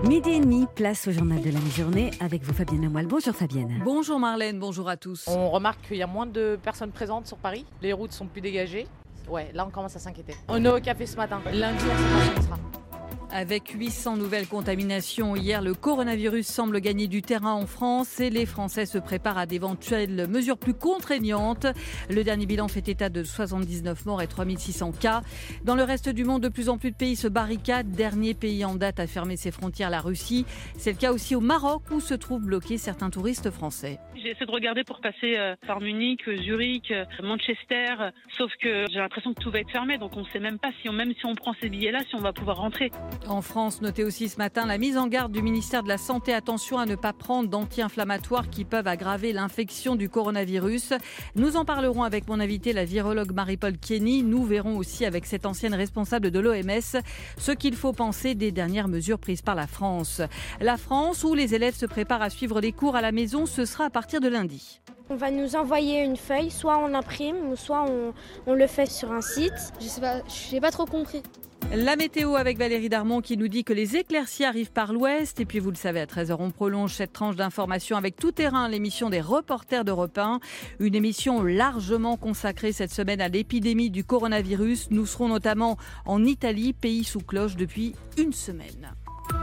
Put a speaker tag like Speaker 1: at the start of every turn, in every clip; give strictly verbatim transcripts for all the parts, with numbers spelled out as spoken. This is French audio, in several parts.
Speaker 1: Midi et demi, place au journal de la mi-journée avec vous Fabienne Lemoyle. Bonjour Fabienne.
Speaker 2: Bonjour Marlène, bonjour à tous.
Speaker 3: On remarque qu'il y a moins de personnes présentes sur Paris. Les routes sont plus dégagées. Ouais, là on commence à s'inquiéter. On est au café ce matin. Lundi, la situation sera.
Speaker 2: Avec huit cents nouvelles contaminations hier, le coronavirus semble gagner du terrain en France et les Français se préparent à d'éventuelles mesures plus contraignantes. Le dernier bilan fait état de soixante-dix-neuf morts et trois mille six cents cas. Dans le reste du monde, de plus en plus de pays se barricadent. Dernier pays en date à fermer ses frontières, la Russie. C'est le cas aussi au Maroc où se trouvent bloqués certains touristes français.
Speaker 4: J'ai essayé de regarder pour passer par Munich, Zurich, Manchester, sauf que j'ai l'impression que tout va être fermé, donc on ne sait même pas si on, même si on prend ces billets-là, si on va pouvoir rentrer.
Speaker 2: En France, notez aussi ce matin la mise en garde du ministère de la Santé. Attention à ne pas prendre d'anti-inflammatoires qui peuvent aggraver l'infection du coronavirus. Nous en parlerons avec mon invité, la virologue Marie-Paule Kieny. Nous verrons aussi avec cette ancienne responsable de l'O M S ce qu'il faut penser des dernières mesures prises par la France. La France, où les élèves se préparent à suivre les cours à la maison, ce sera à partir de lundi.
Speaker 5: On va nous envoyer une feuille, soit on l'imprime, ou soit on, on le fait sur un site.
Speaker 6: Je sais pas, je n'ai pas trop compris.
Speaker 2: La météo avec Valérie Darmon qui nous dit que les éclaircies arrivent par l'ouest. Et puis vous le savez, à treize heures, on prolonge cette tranche d'information avec Tout Terrain, l'émission des reporters d'Europe un. Une émission largement consacrée cette semaine à l'épidémie du coronavirus. Nous serons notamment en Italie, pays sous cloche depuis une semaine.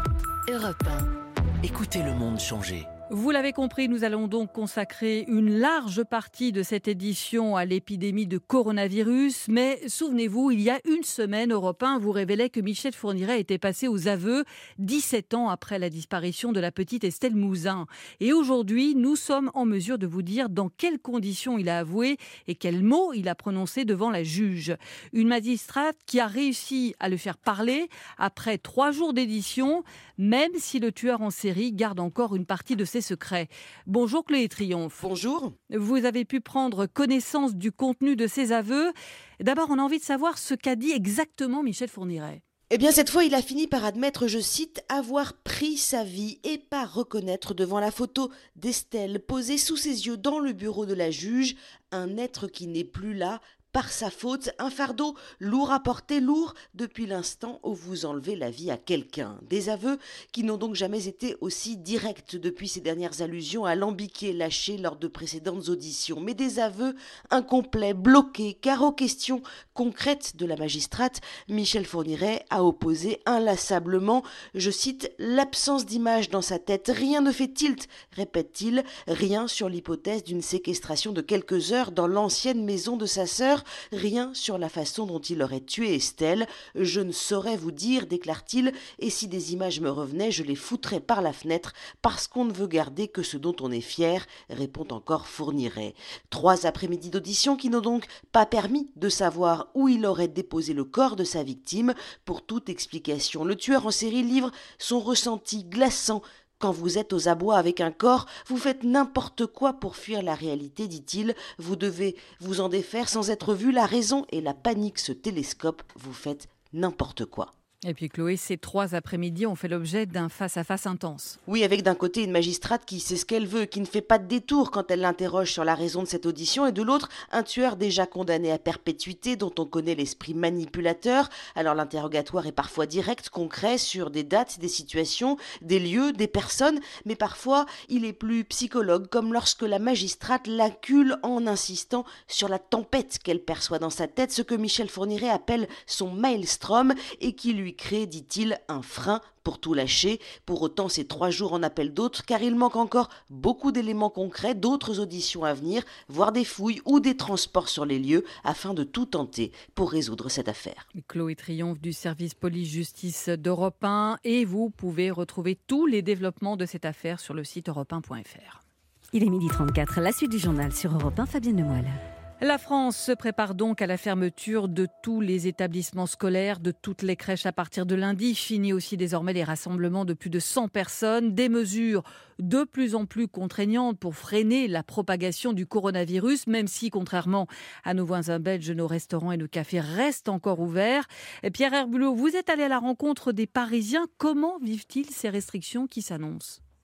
Speaker 7: Europe un. Écoutez le monde changer.
Speaker 2: Vous l'avez compris, nous allons donc consacrer une large partie de cette édition à l'épidémie de coronavirus. Mais souvenez-vous, il y a une semaine, Europe un vous révélait que Michel Fourniret était passé aux aveux dix-sept ans après la disparition de la petite Estelle Mouzin. Et aujourd'hui, nous sommes en mesure de vous dire dans quelles conditions il a avoué et quels mots il a prononcés devant la juge. Une magistrate qui a réussi à le faire parler après trois jours d'édition, même si le tueur en série garde encore une partie de ses secrets. Bonjour Chloé Triomphe.
Speaker 8: Bonjour.
Speaker 2: Vous avez pu prendre connaissance du contenu de ses aveux. D'abord, on a envie de savoir ce qu'a dit exactement Michel Fourniret.
Speaker 8: Eh bien, cette fois, il a fini par admettre, je cite, avoir pris sa vie et par reconnaître devant la photo d'Estelle posée sous ses yeux dans le bureau de la juge un être qui n'est plus là, par sa faute, un fardeau lourd à porter, lourd depuis l'instant où vous enlevez la vie à quelqu'un. Des aveux qui n'ont donc jamais été aussi directs depuis ces dernières allusions à l'ambiqué lâché lors de précédentes auditions, mais des aveux incomplets, bloqués, car aux questions concrètes de la magistrate, Michel Fourniret a opposé inlassablement, je cite, l'absence d'image dans sa tête. Rien ne fait tilt, répète-t-il, rien sur l'hypothèse d'une séquestration de quelques heures dans l'ancienne maison de sa sœur. Rien sur la façon dont il aurait tué Estelle. Je ne saurais vous dire, déclare-t-il, et si des images me revenaient, je les foutrais par la fenêtre parce qu'on ne veut garder que ce dont on est fier, répond encore Fourniret. Trois après-midi d'audition qui n'ont donc pas permis de savoir où il aurait déposé le corps de sa victime. Pour toute explication, le tueur en série livre son ressenti glaçant. Quand vous êtes aux abois avec un corps, vous faites n'importe quoi pour fuir la réalité, dit-il. Vous devez vous en défaire sans être vu. La raison et la panique se télescopent. Vous faites n'importe quoi.
Speaker 2: Et puis Chloé, ces trois après-midi ont fait l'objet d'un face-à-face intense.
Speaker 8: Oui, avec d'un côté une magistrate qui sait ce qu'elle veut, qui ne fait pas de détour quand elle l'interroge sur la raison de cette audition, et de l'autre, un tueur déjà condamné à perpétuité dont on connaît l'esprit manipulateur. Alors l'interrogatoire est parfois direct, concret, sur des dates, des situations, des lieux, des personnes, mais parfois il est plus psychologue, comme lorsque la magistrate l'accule en insistant sur la tempête qu'elle perçoit dans sa tête, ce que Michel Fourniret appelle son maelstrom, et qui lui crée, dit-il, un frein pour tout lâcher. Pour autant, ces trois jours en appellent d'autres, car il manque encore beaucoup d'éléments concrets, d'autres auditions à venir, voire des fouilles ou des transports sur les lieux, afin de tout tenter pour résoudre cette affaire.
Speaker 2: Chloé Triomphe du service police-justice d'Europe un, et vous pouvez retrouver tous les développements de cette affaire sur le site europe un point f r.
Speaker 1: Il est midi trente-quatre, la suite du journal sur Europe un, Fabienne Lemoyle.
Speaker 2: La France se prépare donc à la fermeture de tous les établissements scolaires, de toutes les crèches à partir de lundi. Fini aussi désormais les rassemblements de plus de cent personnes. Des mesures de plus en plus contraignantes pour freiner la propagation du coronavirus, même si, contrairement à nos voisins belges, nos restaurants et nos cafés restent encore ouverts. Et Pierre Herbulot, vous êtes allé à la rencontre des Parisiens. Comment vivent-ils ces restrictions qui s'annoncent ?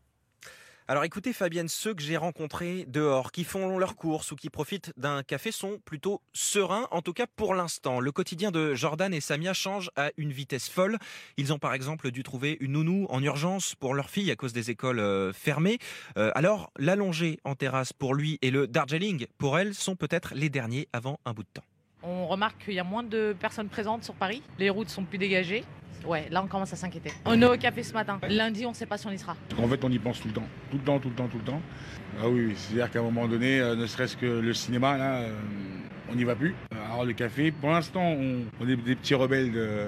Speaker 9: Alors écoutez Fabienne, ceux que j'ai rencontrés dehors, qui font leurs courses ou qui profitent d'un café sont plutôt sereins, en tout cas pour l'instant. Le quotidien de Jordan et Samia change à une vitesse folle. Ils ont par exemple dû trouver une nounou en urgence pour leur fille à cause des écoles euh, fermées. Euh, alors l'allongée en terrasse pour lui et le Darjeeling pour elle sont peut-être les derniers avant un bout de temps.
Speaker 3: On remarque qu'il y a moins de personnes présentes sur Paris. Les routes sont plus dégagées. Ouais, là on commence à s'inquiéter. On est au café ce matin. Lundi, on ne sait pas si on y sera.
Speaker 10: En fait, on y pense tout le temps. Tout le temps, tout le temps, tout le temps. Ah oui, c'est-à-dire qu'à un moment donné, euh, ne serait-ce que le cinéma, là, euh, on n'y va plus. Alors le café, pour l'instant, on, on est des petits rebelles de,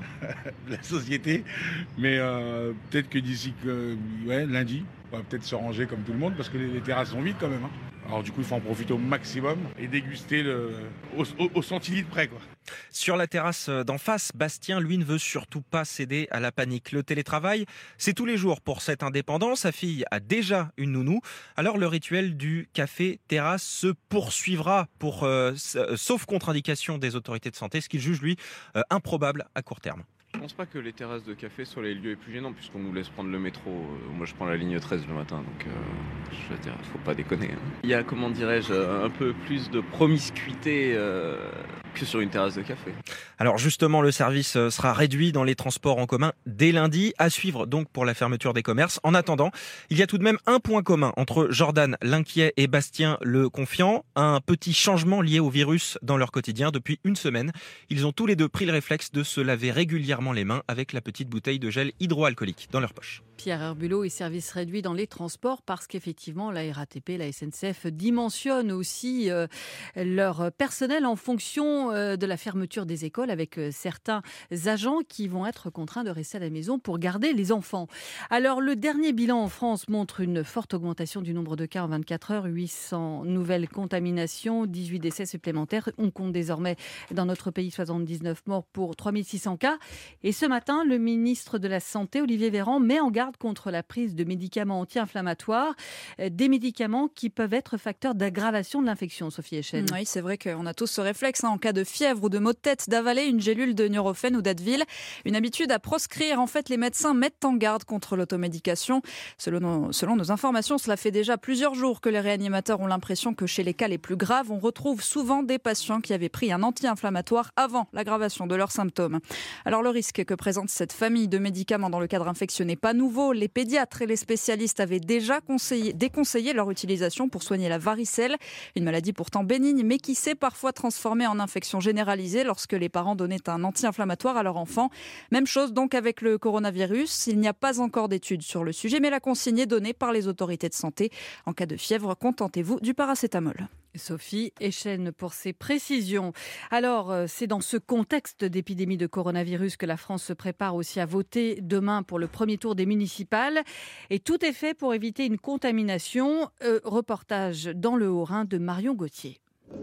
Speaker 10: de la société. Mais euh, peut-être que d'ici que, ouais, lundi, on va peut-être se ranger comme tout le monde parce que les, les terrasses sont vides quand même. Hein. Alors du coup, il faut en profiter au maximum et déguster le, au, au, au centilitre près, quoi.
Speaker 9: Sur la terrasse d'en face, Bastien, lui, ne veut surtout pas céder à la panique. Le télétravail, c'est tous les jours pour cet indépendant. Sa fille a déjà une nounou. Alors le rituel du café-terrasse se poursuivra, pour, euh, sauf contre-indication des autorités de santé, ce qu'il juge, lui, euh, improbable à court terme.
Speaker 11: Je pense pas que les terrasses de café soient les lieux les plus gênants puisqu'on nous laisse prendre le métro. Euh, moi je prends la ligne treize le matin donc euh, je veux dire, faut pas déconner. Hein. Il y a, comment dirais-je, un peu plus de promiscuité euh, que sur une terrasse de café.
Speaker 9: Alors justement, le service sera réduit dans les transports en commun dès lundi, à suivre donc pour la fermeture des commerces. En attendant, il y a tout de même un point commun entre Jordan l'inquiet et Bastien le confiant, un petit changement lié au virus dans leur quotidien. Depuis une semaine, ils ont tous les deux pris le réflexe de se laver régulièrement les mains avec la petite bouteille de gel hydroalcoolique dans leur poche.
Speaker 2: Pierre Herbulot et service réduit dans les transports parce qu'effectivement la R A T P, la S N C F dimensionnent aussi euh, leur personnel en fonction euh, de la fermeture des écoles avec euh, certains agents qui vont être contraints de rester à la maison pour garder les enfants. Alors le dernier bilan en France montre une forte augmentation du nombre de cas en vingt-quatre heures, huit cents nouvelles contaminations, dix-huit décès supplémentaires. On compte désormais dans notre pays soixante-dix-neuf morts pour trois mille six cents cas. Et ce matin, le ministre de la Santé, Olivier Véran, met en garde contre la prise de médicaments anti-inflammatoires, des médicaments qui peuvent être facteurs d'aggravation de l'infection, Sophie Echen.
Speaker 12: Oui, c'est vrai qu'on a tous ce réflexe, hein, en cas de fièvre ou de maux de tête, d'avaler une gélule de Nurofen ou d'Advil. Une habitude à proscrire. En fait, les médecins mettent en garde contre l'automédication. Selon nos, selon nos informations, cela fait déjà plusieurs jours que les réanimateurs ont l'impression que chez les cas les plus graves, on retrouve souvent des patients qui avaient pris un anti-inflammatoire avant l'aggravation de leurs symptômes. Alors le risque que présente cette famille de médicaments dans le cadre infectieux n'est pas nouveau. Les pédiatres et les spécialistes avaient déjà conseillé, déconseillé leur utilisation pour soigner la varicelle, une maladie pourtant bénigne mais qui s'est parfois transformée en infection généralisée lorsque les parents donnaient un anti-inflammatoire à leur enfant. Même chose donc avec le coronavirus. Il n'y a pas encore d'études sur le sujet, mais la consigne est donnée par les autorités de santé. En cas de fièvre, contentez-vous du paracétamol.
Speaker 2: Sophie Echen pour ses précisions. Alors, c'est dans ce contexte d'épidémie de coronavirus que la France se prépare aussi à voter demain pour le premier tour des municipales. Et tout est fait pour éviter une contamination. Euh, reportage dans le Haut-Rhin de Marion Gauthier.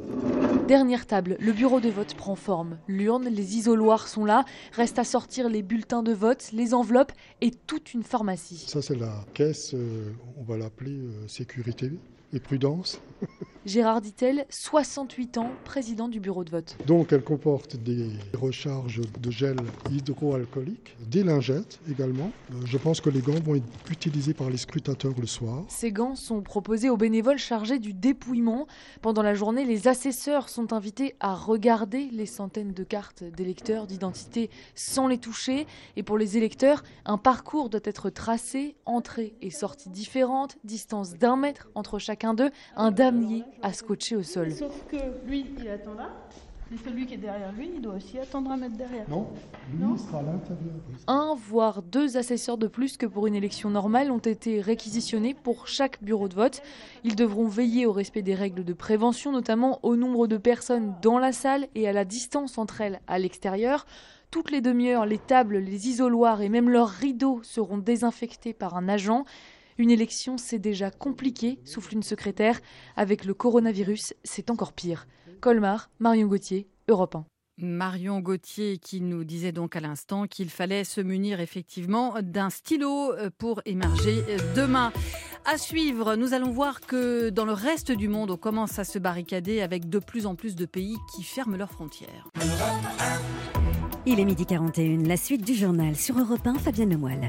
Speaker 13: Dernière table, le bureau de vote prend forme. L'urne, les isoloirs sont là. Reste à sortir les bulletins de vote, les enveloppes et toute une pharmacie.
Speaker 14: Ça, c'est la caisse, euh, on va l'appeler euh, sécurité et prudence.
Speaker 13: Gérard Dittel, soixante-huit ans, président du bureau de vote.
Speaker 14: Donc elle comporte des recharges de gel hydroalcoolique, des lingettes également. Je pense que les gants vont être utilisés par les scrutateurs le soir.
Speaker 13: Ces gants sont proposés aux bénévoles chargés du dépouillement. Pendant la journée, les assesseurs sont invités à regarder les centaines de cartes d'électeurs d'identité sans les toucher. Et pour les électeurs, un parcours doit être tracé, entrée et sortie différentes, distance d'un mètre entre chacun d'eux, un damier à scotcher au sol.
Speaker 15: Sauf que lui, il attend là, et celui qui est derrière lui, il doit aussi attendre un mètre derrière.
Speaker 14: Non, lui non. Il sera à l'intérieur.
Speaker 13: Un, voire deux assesseurs de plus que pour une élection normale ont été réquisitionnés pour chaque bureau de vote. Ils devront veiller au respect des règles de prévention, notamment au nombre de personnes dans la salle et à la distance entre elles à l'extérieur. Toutes les demi-heures, les tables, les isoloirs et même leurs rideaux seront désinfectés par un agent. Une élection, c'est déjà compliqué, souffle une secrétaire. Avec le coronavirus, c'est encore pire. Colmar, Marion Gauthier, Europe un.
Speaker 2: Marion Gauthier qui nous disait donc à l'instant qu'il fallait se munir effectivement d'un stylo pour émerger demain. À suivre, nous allons voir que dans le reste du monde, on commence à se barricader avec de plus en plus de pays qui ferment leurs frontières.
Speaker 1: Il est midi quarante et une, la suite du journal sur Europe un, Fabienne Lemoyle.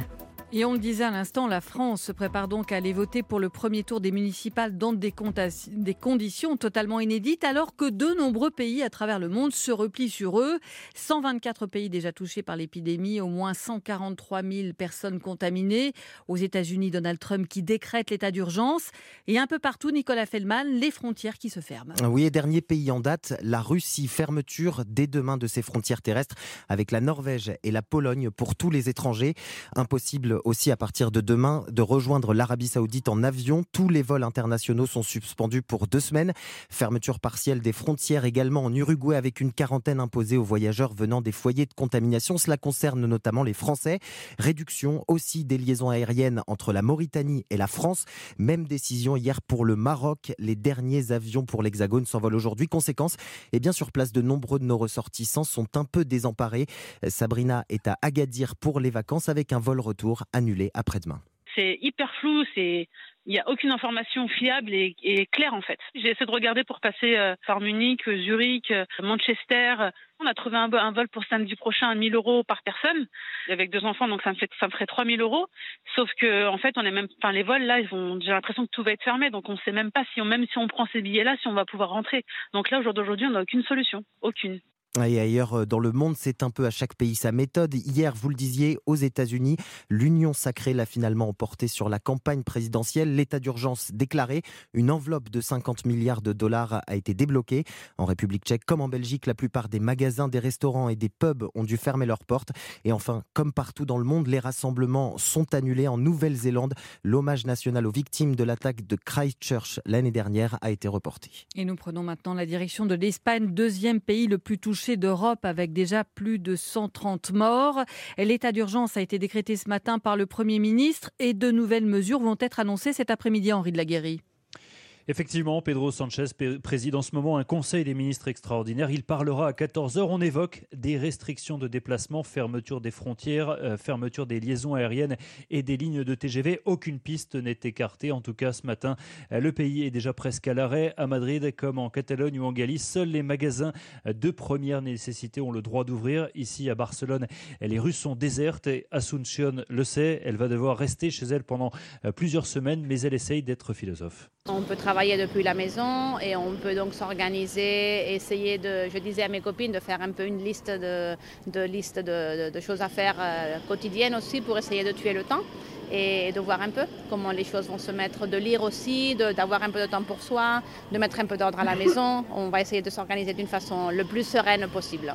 Speaker 2: Et on le disait à l'instant, la France se prépare donc à aller voter pour le premier tour des municipales dans des, contas- des conditions totalement inédites, alors que de nombreux pays à travers le monde se replient sur eux. cent vingt-quatre pays déjà touchés par l'épidémie, au moins cent quarante-trois mille personnes contaminées. Aux États-Unis, Donald Trump qui décrète l'état d'urgence. Et un peu partout, Nicolas Feldman, les frontières qui se ferment.
Speaker 16: Oui, et dernier pays en date, la Russie. Fermeture dès demain de ses frontières terrestres avec la Norvège et la Pologne pour tous les étrangers. Impossible aussi à partir de demain de rejoindre l'Arabie Saoudite en avion. Tous les vols internationaux sont suspendus pour deux semaines. Fermeture partielle des frontières également en Uruguay avec une quarantaine imposée aux voyageurs venant des foyers de contamination. Cela concerne notamment les Français. Réduction aussi des liaisons aériennes entre la Mauritanie et la France. Même décision hier pour le Maroc. Les derniers avions pour l'Hexagone s'envolent aujourd'hui. Conséquence, eh bien sur place, de nombreux de nos ressortissants sont un peu désemparés. Sabrina est à Agadir pour les vacances avec un vol retour annulé après-demain.
Speaker 4: C'est hyper flou, c'est... il n'y a aucune information fiable et, et claire en fait. J'ai essayé de regarder pour passer euh, par Munich, Zurich, Manchester. On a trouvé un, un vol pour samedi prochain à mille euros par personne, avec deux enfants, donc ça me, fait, ça me ferait trois mille euros. Sauf que en fait, on est même, enfin, les vols là, ils vont, j'ai l'impression que tout va être fermé, donc on ne sait même pas si on, même si on prend ces billets-là, si on va pouvoir rentrer. Donc là, au jour d'aujourd'hui, on n'a aucune solution, aucune.
Speaker 16: Et ailleurs dans le monde, c'est un peu à chaque pays sa méthode. Hier, vous le disiez, aux États-Unis, l'Union sacrée l'a finalement emporté sur la campagne présidentielle. L'état d'urgence déclaré, une enveloppe de cinquante milliards de dollars a été débloquée. En République tchèque comme en Belgique, la plupart des magasins, des restaurants et des pubs ont dû fermer leurs portes. Et enfin, comme partout dans le monde, les rassemblements sont annulés. En Nouvelle-Zélande, l'hommage national aux victimes de l'attaque de Christchurch l'année dernière a été reporté.
Speaker 2: Et nous prenons maintenant la direction de l'Espagne, deuxième pays le plus touché d'Europe avec déjà plus de cent trente morts. L'état d'urgence a été décrété ce matin par le Premier ministre et de nouvelles mesures vont être annoncées cet après-midi, Henri de la Guérie.
Speaker 17: Effectivement, Pedro Sánchez préside en ce moment un conseil des ministres extraordinaire. Il parlera à quatorze heures. On évoque des restrictions de déplacement, fermeture des frontières, euh, fermeture des liaisons aériennes et des lignes de T G V. Aucune piste n'est écartée. En tout cas, ce matin, le pays est déjà presque à l'arrêt. À Madrid, comme en Catalogne ou en Galice, seuls les magasins de première nécessité ont le droit d'ouvrir. Ici, à Barcelone, les rues sont désertes et Asunción le sait. Elle va devoir rester chez elle pendant plusieurs semaines, mais elle essaye d'être philosophe.
Speaker 18: On peut travailler depuis la maison et on peut donc s'organiser, essayer de, je disais à mes copines, de faire un peu une liste de, de, liste de, de, de choses à faire euh, quotidiennes aussi pour essayer de tuer le temps et de voir un peu comment les choses vont se mettre, de lire aussi, de, d'avoir un peu de temps pour soi, de mettre un peu d'ordre à la maison. On va essayer de s'organiser d'une façon le plus sereine possible.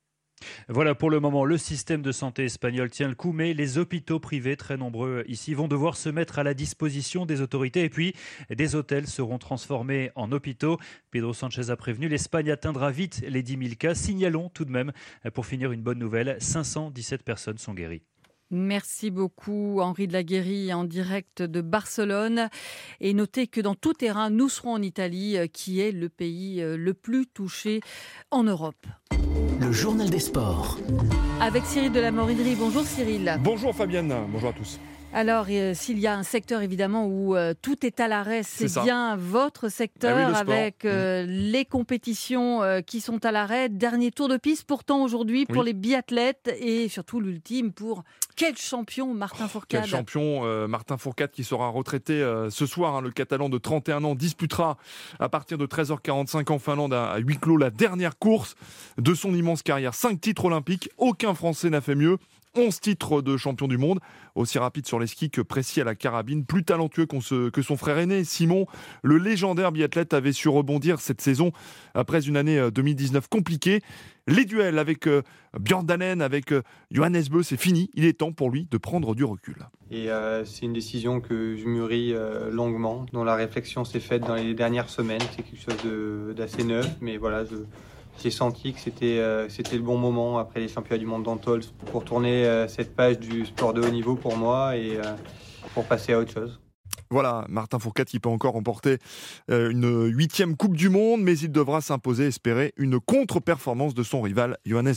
Speaker 17: Voilà pour le moment, le système de santé espagnol tient le coup, mais les hôpitaux privés, très nombreux ici, vont devoir se mettre à la disposition des autorités et puis des hôtels seront transformés en hôpitaux. Pedro Sánchez a prévenu, l'Espagne atteindra vite les dix mille cas. Signalons tout de même, pour finir, une bonne nouvelle, cinq cent dix-sept personnes sont guéries.
Speaker 2: Merci beaucoup Henri de la Guérie en direct de Barcelone. Et notez que dans tout terrain, nous serons en Italie, qui est le pays le plus touché en Europe.
Speaker 7: Le journal des sports.
Speaker 2: Avec Cyril de la Morinerie. Bonjour Cyril.
Speaker 19: Bonjour Fabienne, bonjour à tous.
Speaker 2: Alors, euh, s'il y a un secteur évidemment où euh, tout est à l'arrêt, c'est, c'est bien votre secteur,
Speaker 19: ah oui,
Speaker 2: avec euh, mmh. les compétitions euh, qui sont à l'arrêt. Dernier tour de piste pourtant aujourd'hui pour oui. les biathlètes et surtout l'ultime pour quel champion Martin Fourcade.
Speaker 19: Quel champion euh, Martin Fourcade qui sera retraité euh, ce soir. Hein, le Catalan de trente et un ans disputera à partir de treize heures quarante-cinq en Finlande à, à huis clos la dernière course de son immense carrière. Cinq titres olympiques, aucun Français n'a fait mieux. onze titres de champion du monde, aussi rapide sur les skis que précis à la carabine, plus talentueux qu'on se, que son frère aîné, Simon. Le légendaire biathlète avait su rebondir cette saison après une année deux mille dix-neuf compliquée. Les duels avec euh, Björn Danen, avec euh, Johannes Bö, c'est fini. Il est temps pour lui de prendre du recul.
Speaker 20: Et euh, c'est une décision que je mûris euh, longuement, dont la réflexion s'est faite dans les dernières semaines. C'est quelque chose de, d'assez neuf, mais voilà, je... J'ai senti que c'était, euh, c'était le bon moment après les championnats du monde d'Antols pour tourner euh, cette page du sport de haut niveau pour moi et euh, pour passer à autre chose.
Speaker 19: Voilà, Martin Fourcade qui peut encore remporter euh, une huitième Coupe du Monde, mais il devra s'imposer, espérer une contre-performance de son rival Johannes Bö.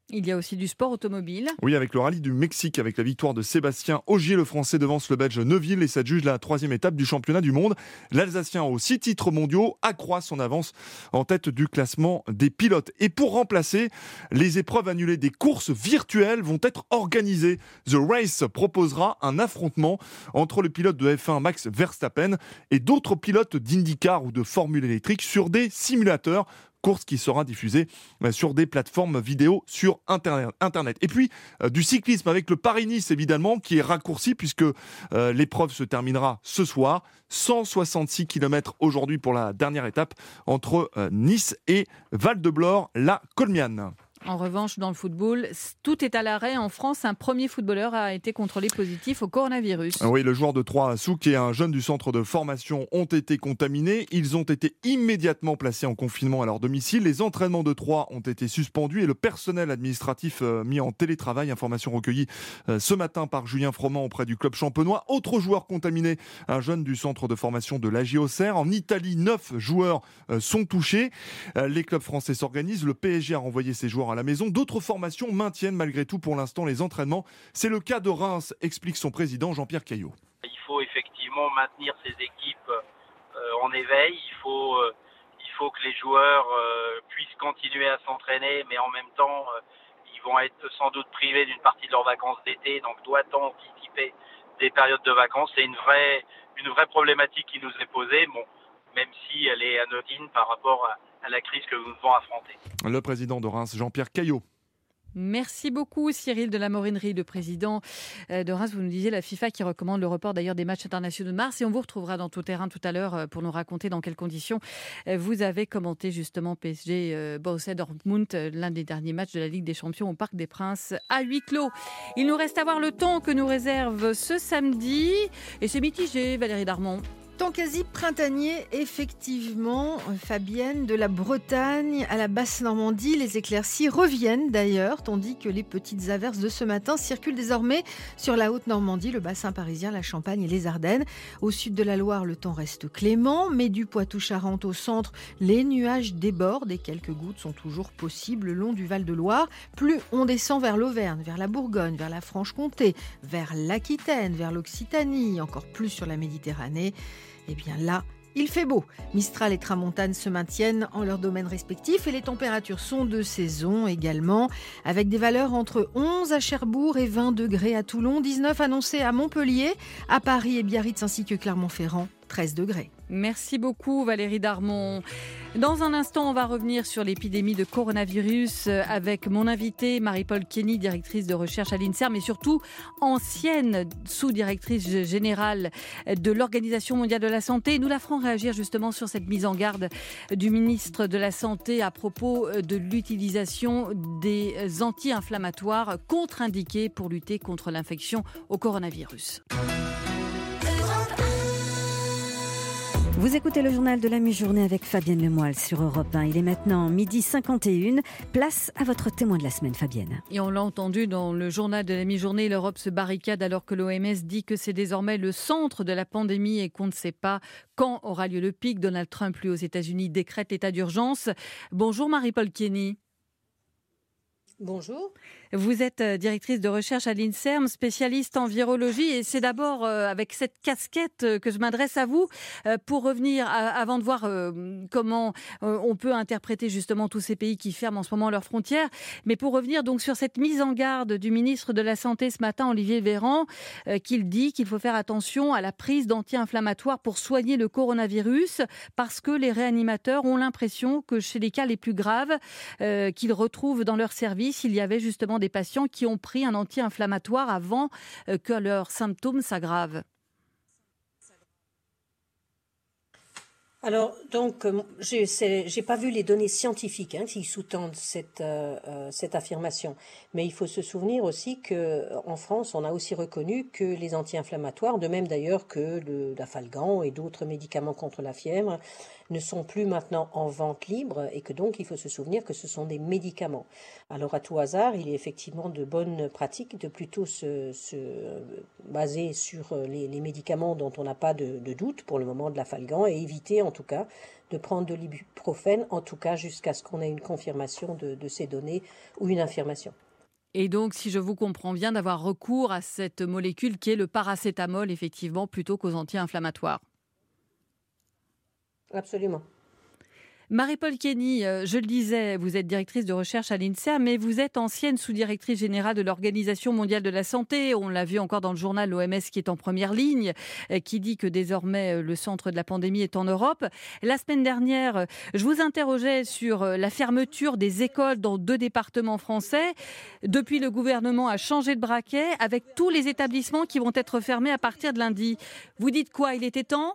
Speaker 2: Il y a aussi du sport automobile.
Speaker 19: Oui, avec le rallye du Mexique, avec la victoire de Sébastien Ogier, le Français devance le Belge Neuville et s'adjuge la troisième étape du championnat du monde. L'Alsacien aux six titres mondiaux accroît son avance en tête du classement des pilotes. Et pour remplacer, les épreuves annulées des courses virtuelles vont être organisées. The Race proposera un affrontement entre le pilote de F un Max Verstappen et d'autres pilotes d'IndyCar ou de Formule électrique sur des simulateurs. Course qui sera diffusée sur des plateformes vidéo sur Internet. Et puis, euh, du cyclisme avec le Paris-Nice, évidemment, qui est raccourci puisque euh, l'épreuve se terminera ce soir. cent soixante-six kilomètres aujourd'hui pour la dernière étape entre euh, Nice et Val-de-Blore, la Colmiane.
Speaker 2: En revanche, dans le football, tout est à l'arrêt. En France, un premier footballeur a été contrôlé positif au coronavirus.
Speaker 19: Oui, le joueur de Troyes, Souk, et un jeune du centre de formation ont été contaminés. Ils ont été immédiatement placés en confinement à leur domicile. Les entraînements de Troyes ont été suspendus et le personnel administratif mis en télétravail. Information recueillie ce matin par Julien Froment auprès du club champenois. Autre joueur contaminé, un jeune du centre de formation de l'A J Auxerre. En Italie, neuf joueurs sont touchés. Les clubs français s'organisent. Le P S G a renvoyé ses joueurs à la maison. D'autres formations maintiennent malgré tout pour l'instant les entraînements. C'est le cas de Reims, explique son président Jean-Pierre Caillot.
Speaker 21: Il faut effectivement maintenir ces équipes euh, en éveil. Il faut, euh, il faut que les joueurs euh, puissent continuer à s'entraîner, mais en même temps, euh, ils vont être sans doute privés d'une partie de leurs vacances d'été. Donc doit-on anticiper des périodes de vacances? C'est une vraie, une vraie problématique qui nous est posée. Bon, même si elle est anodine par rapport à à la crise que nous devons affronter.
Speaker 19: Le président de Reims, Jean-Pierre Caillot.
Speaker 2: Merci beaucoup Cyril de la Morinerie, le président de Reims. Vous nous disiez la FIFA qui recommande le report d'ailleurs des matchs internationaux de mars et on vous retrouvera dans Tout Terrain tout à l'heure pour nous raconter dans quelles conditions vous avez commenté justement P S G Borussia Dortmund, l'un des derniers matchs de la Ligue des Champions au Parc des Princes à huis clos. Il nous reste à voir le temps que nous réserve ce samedi et c'est mitigé, Valérie Darmon.
Speaker 22: Temps quasi printanier, effectivement, Fabienne, de la Bretagne à la Basse-Normandie. Les éclaircies reviennent d'ailleurs, tandis que les petites averses de ce matin circulent désormais sur la Haute-Normandie, le bassin parisien, la Champagne et les Ardennes. Au sud de la Loire, le temps reste clément, mais du Poitou-Charentes au centre, les nuages débordent et quelques gouttes sont toujours possibles le long du Val-de-Loire. Plus on descend vers l'Auvergne, vers la Bourgogne, vers la Franche-Comté, vers l'Aquitaine, vers l'Occitanie, encore plus sur la Méditerranée, eh bien là, il fait beau. Mistral et Tramontane se maintiennent en leurs domaines respectifs et les températures sont de saison également, avec des valeurs entre onze à Cherbourg et vingt degrés à Toulon, dix-neuf annoncés à Montpellier, à Paris et Biarritz ainsi que Clermont-Ferrand, treize degrés.
Speaker 2: Merci beaucoup Valérie Darmon. Dans un instant, on va revenir sur l'épidémie de coronavirus avec mon invitée Marie-Paul Kenny, directrice de recherche à l'INSERM et surtout ancienne sous-directrice générale de l'Organisation mondiale de la santé. Nous la ferons réagir justement sur cette mise en garde du ministre de la Santé à propos de l'utilisation des anti-inflammatoires contre-indiqués pour lutter contre l'infection au coronavirus.
Speaker 1: Vous écoutez le journal de la mi-journée avec Fabienne Lemoyle sur Europe un. Il est maintenant midi cinquante et un. Place à votre témoin de la semaine, Fabienne.
Speaker 2: Et on l'a entendu dans le journal de la mi-journée, l'Europe se barricade alors que l'O M S dit que c'est désormais le centre de la pandémie et qu'on ne sait pas quand aura lieu le pic. Donald Trump, lui, aux États-Unis, décrète l'état d'urgence. Bonjour Marie-Paul Kenny.
Speaker 23: Bonjour.
Speaker 2: Vous êtes directrice de recherche à l'INSERM, spécialiste en virologie et c'est d'abord avec cette casquette que je m'adresse à vous pour revenir, avant de voir comment on peut interpréter justement tous ces pays qui ferment en ce moment leurs frontières, mais pour revenir donc sur cette mise en garde du ministre de la Santé ce matin, Olivier Véran, qu'il dit qu'il faut faire attention à la prise d'anti-inflammatoires pour soigner le coronavirus parce que les réanimateurs ont l'impression que chez les cas les plus graves euh, qu'ils retrouvent dans leur service, il y avait justement des patients qui ont pris un anti-inflammatoire avant que leurs symptômes s'aggravent.
Speaker 23: Alors, donc, euh, je n'ai pas vu les données scientifiques hein, qui sous-tendent cette, euh, cette affirmation. Mais il faut se souvenir aussi qu'en France, on a aussi reconnu que les anti-inflammatoires, de même d'ailleurs que le Dafalgan et d'autres médicaments contre la fièvre, ne sont plus maintenant en vente libre et que donc il faut se souvenir que ce sont des médicaments. Alors à tout hasard, il est effectivement de bonnes pratiques de plutôt se, se baser sur les, les médicaments dont on n'a pas de, de doute pour le moment de Dafalgan et éviter en tout cas, de prendre de l'ibuprofène, en tout cas jusqu'à ce qu'on ait une confirmation de, de ces données ou une infirmation.
Speaker 2: Et donc, si je vous comprends bien, d'avoir recours à cette molécule qui est le paracétamol, effectivement, plutôt qu'aux anti-inflammatoires.
Speaker 23: Absolument.
Speaker 2: Marie-Paule Kenny, je le disais, vous êtes directrice de recherche à l'INSERM, mais vous êtes ancienne sous-directrice générale de l'Organisation mondiale de la santé. On l'a vu encore dans le journal, l'O M S qui est en première ligne, qui dit que désormais le centre de la pandémie est en Europe. La semaine dernière, je vous interrogeais sur la fermeture des écoles dans deux départements français. Depuis, le gouvernement a changé de braquet avec tous les établissements qui vont être fermés à partir de lundi. Vous dites quoi? Il était temps?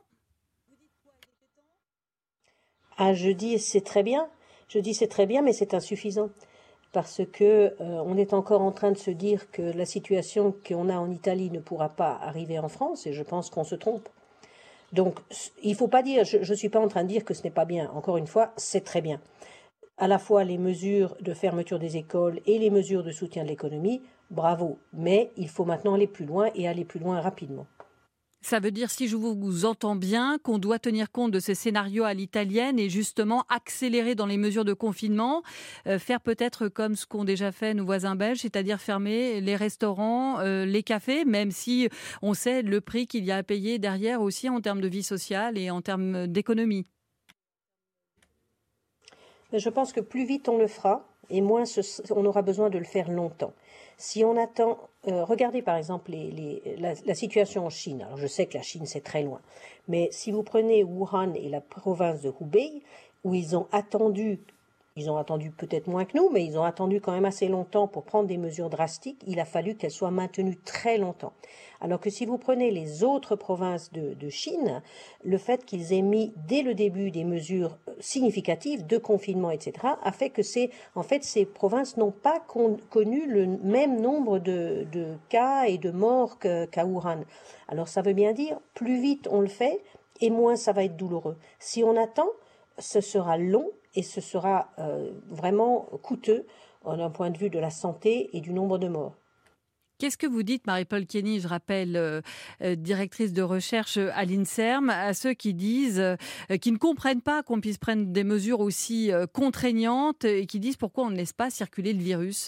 Speaker 23: Ah, je dis c'est très bien, je dis c'est très bien, mais c'est insuffisant. Parce que euh, on est encore en train de se dire que la situation qu'on a en Italie ne pourra pas arriver en France, et je pense qu'on se trompe. Donc, il ne faut pas dire, je ne suis pas en train de dire que ce n'est pas bien. Encore une fois, c'est très bien. À la fois les mesures de fermeture des écoles et les mesures de soutien de l'économie, bravo. Mais il faut maintenant aller plus loin et aller plus loin rapidement.
Speaker 2: Ça veut dire, si je vous entends bien, qu'on doit tenir compte de ces scénarios à l'italienne et justement accélérer dans les mesures de confinement, euh, faire peut-être comme ce qu'ont déjà fait nos voisins belges, c'est-à-dire fermer les restaurants, euh, les cafés, même si on sait le prix qu'il y a à payer derrière aussi en termes de vie sociale et en termes d'économie.
Speaker 23: Je pense que plus vite on le fera, et moins ce, on aura besoin de le faire longtemps. Si on attend, euh, regardez par exemple les, les, la, la situation en Chine. Alors je sais que la Chine c'est très loin, mais si vous prenez Wuhan et la province de Hubei, où ils ont attendu, ils ont attendu peut-être moins que nous, mais ils ont attendu quand même assez longtemps pour prendre des mesures drastiques, il a fallu qu'elles soient maintenues très longtemps. Alors que si vous prenez les autres provinces de, de Chine, le fait qu'ils aient mis dès le début des mesures significatives de confinement, et cetera, a fait que c'est, en fait, ces provinces n'ont pas con, connu le même nombre de, de cas et de morts que, qu'à Wuhan. Alors ça veut bien dire, plus vite on le fait, et moins ça va être douloureux. Si on attend, ce sera long et ce sera euh, vraiment coûteux d'un point de vue de la santé et du nombre de morts.
Speaker 2: Qu'est-ce que vous dites, Marie-Paule Kenny, je rappelle, euh, euh, directrice de recherche à l'INSERM, à ceux qui disent, euh, qui ne comprennent pas qu'on puisse prendre des mesures aussi euh, contraignantes et qui disent pourquoi on ne laisse pas circuler le virus?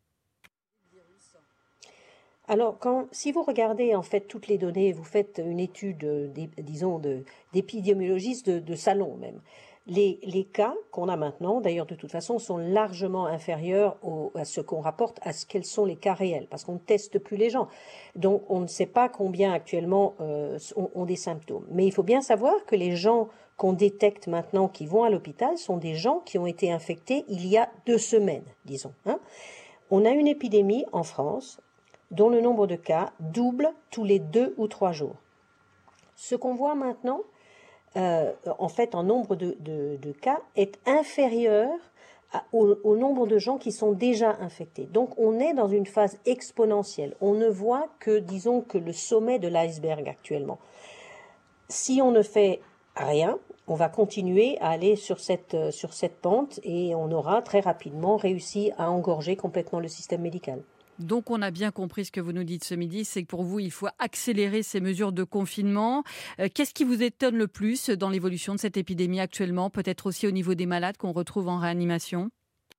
Speaker 23: Alors, quand, si vous regardez en fait toutes les données, vous faites une étude, euh, disons, de, d'épidémiologistes de, de salon même. Les, les cas qu'on a maintenant, d'ailleurs de toute façon, sont largement inférieurs au, à ce qu'on rapporte, à ce quels sont les cas réels, parce qu'on ne teste plus les gens. Donc on ne sait pas combien actuellement euh, ont, ont des symptômes. Mais il faut bien savoir que les gens qu'on détecte maintenant qui vont à l'hôpital sont des gens qui ont été infectés il y a deux semaines, disons. Hein. On a une épidémie en France dont le nombre de cas double tous les deux ou trois jours. Ce qu'on voit maintenant, Euh, en fait, en nombre de, de, de cas, est inférieur à, au, au nombre de gens qui sont déjà infectés. Donc, on est dans une phase exponentielle. On ne voit que, disons, que le sommet de l'iceberg actuellement. Si on ne fait rien, on va continuer à aller sur cette, sur cette pente et on aura très rapidement réussi à engorger complètement le système médical.
Speaker 2: Donc, on a bien compris ce que vous nous dites ce midi, c'est que pour vous, il faut accélérer ces mesures de confinement. Euh, qu'est-ce qui vous étonne le plus dans l'évolution de cette épidémie actuellement, peut-être aussi au niveau des malades qu'on retrouve en réanimation?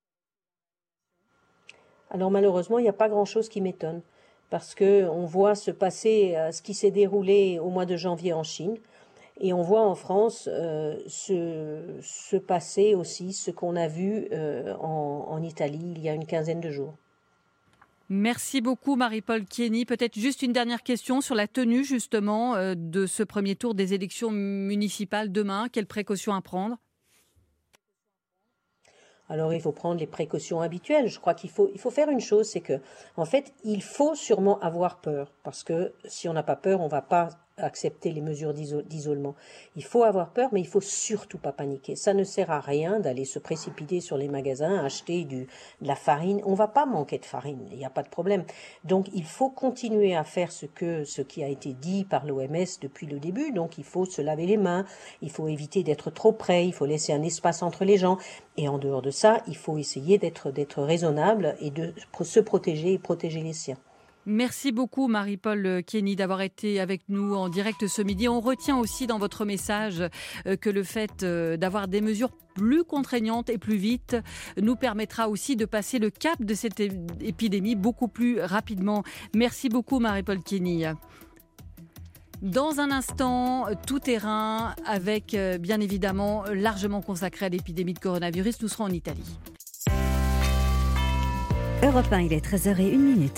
Speaker 23: Alors malheureusement, il n'y a pas grand-chose qui m'étonne, parce qu'on voit se passer euh, ce qui s'est déroulé au mois de janvier en Chine, et on voit en France euh, se, se passer aussi ce qu'on a vu euh, en, en Italie il y a une quinzaine de jours.
Speaker 2: Merci beaucoup Marie-Paule Kenny. Peut-être juste une dernière question sur la tenue justement euh, de ce premier tour des élections municipales demain. Quelles précautions à prendre?
Speaker 23: Alors il faut prendre les précautions habituelles. Je crois qu'il faut, il faut faire une chose, c'est que en fait il faut sûrement avoir peur, parce que si on n'a pas peur, on ne va pas accepter les mesures d'isolement. Il faut avoir peur, mais il faut surtout pas paniquer. Ça ne sert à rien d'aller se précipiter sur les magasins, acheter du, de la farine. On va pas manquer de farine, il n'y a pas de problème. Donc il faut continuer à faire ce que ce qui a été dit par l'O M S depuis le début. Donc il faut se laver les mains, il faut éviter d'être trop près, il faut laisser un espace entre les gens. Et en dehors de ça, il faut essayer d'être d'être raisonnable et de se protéger et protéger les siens.
Speaker 2: Merci beaucoup Marie-Paul Kenny d'avoir été avec nous en direct ce midi. On retient aussi dans votre message que le fait d'avoir des mesures plus contraignantes et plus vite nous permettra aussi de passer le cap de cette épidémie beaucoup plus rapidement. Merci beaucoup Marie-Paul Kenny. Dans un instant, tout terrain avec bien évidemment largement consacré à l'épidémie de coronavirus. Nous serons en Italie.
Speaker 1: Europe un, il est treize heures zéro un.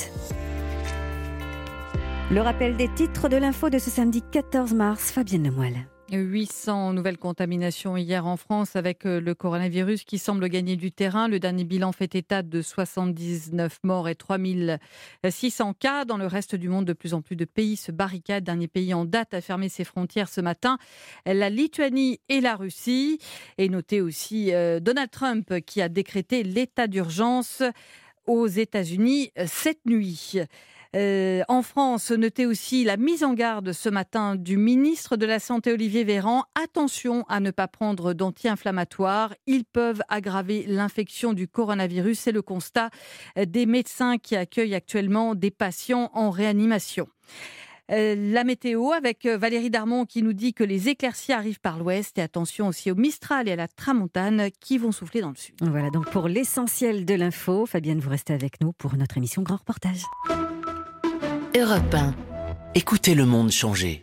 Speaker 1: Le rappel des titres de l'info de ce samedi quatorze mars, Fabienne Lemoyle.
Speaker 2: huit cents nouvelles contaminations hier en France avec le coronavirus qui semble gagner du terrain. Le dernier bilan fait état de soixante-dix-neuf morts et trois mille six cents cas. Dans le reste du monde, de plus en plus de pays se barricadent. Dernier pays en date à fermer ses frontières ce matin, la Lituanie et la Russie. Et notez aussi euh, Donald Trump qui a décrété l'état d'urgence aux États-Unis cette nuit. Euh, en France, notez aussi la mise en garde ce matin du ministre de la Santé Olivier Véran. Attention à ne pas prendre d'anti-inflammatoires. Ils peuvent aggraver l'infection du coronavirus. C'est le constat des médecins qui accueillent actuellement des patients en réanimation. Euh, la météo avec Valérie Darmon qui nous dit que les éclaircies arrivent par l'ouest et attention aussi au Mistral et à la Tramontane qui vont souffler dans le sud.
Speaker 1: Voilà donc pour l'essentiel de l'info. Fabienne, vous restez avec nous pour notre émission Grand Reportage.
Speaker 7: Europe un. Écoutez le monde changer.